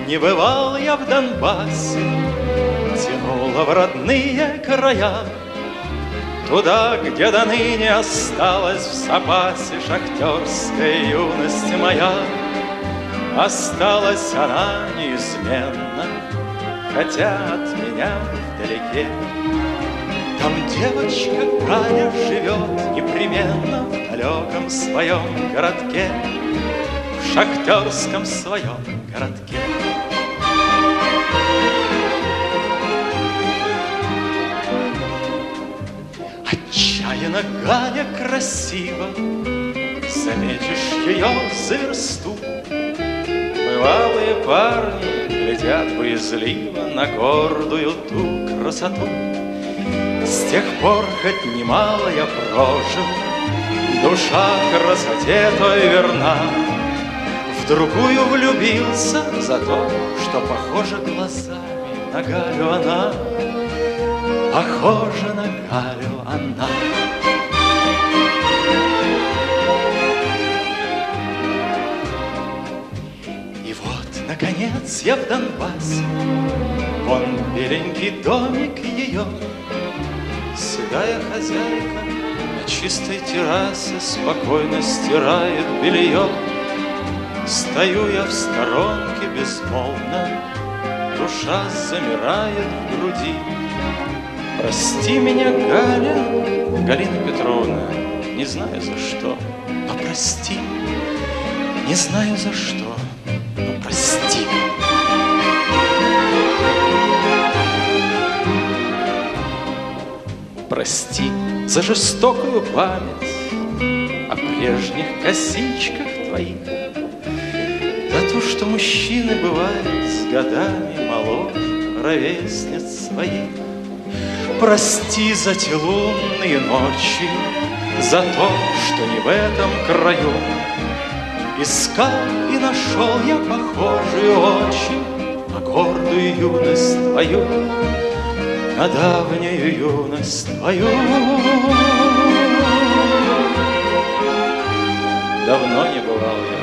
не бывал я в Донбассе, тянуло в родные края, туда, где до ныне осталась в запасе шахтерская юность моя. Осталась она неизменно, хотя от меня вдалеке. Там девочка Галя живет непременно в далеком своем городке, в шахтерском своем городке. Отчаянно Галя красива, заметишь ее за версту. Бывалые парни глядят боязливо на гордую ту красоту. С тех пор хоть немало я прожил, душа красоте той верна. В другую влюбился за то, что похожа глазами на Галю она. Похожа на Галю она. И вот, наконец, я в Донбассе, вон беленький домик ее. Седая хозяйка на чистой террасе спокойно стирает белье. Стою я в сторонке безмолвно, душа замирает в груди. Прости меня, Галя, Галина Петровна, не знаю за что, но прости. Не знаю за что, но прости. Прости за жестокую память о прежних косичках твоих, за то, что мужчины бывают с годами моложе ровесниц своих. Прости за те лунные ночи, за то, что не в этом краю искал и нашел я похожие очи на гордую юность твою, на давнюю юность твою. Давно не бывал я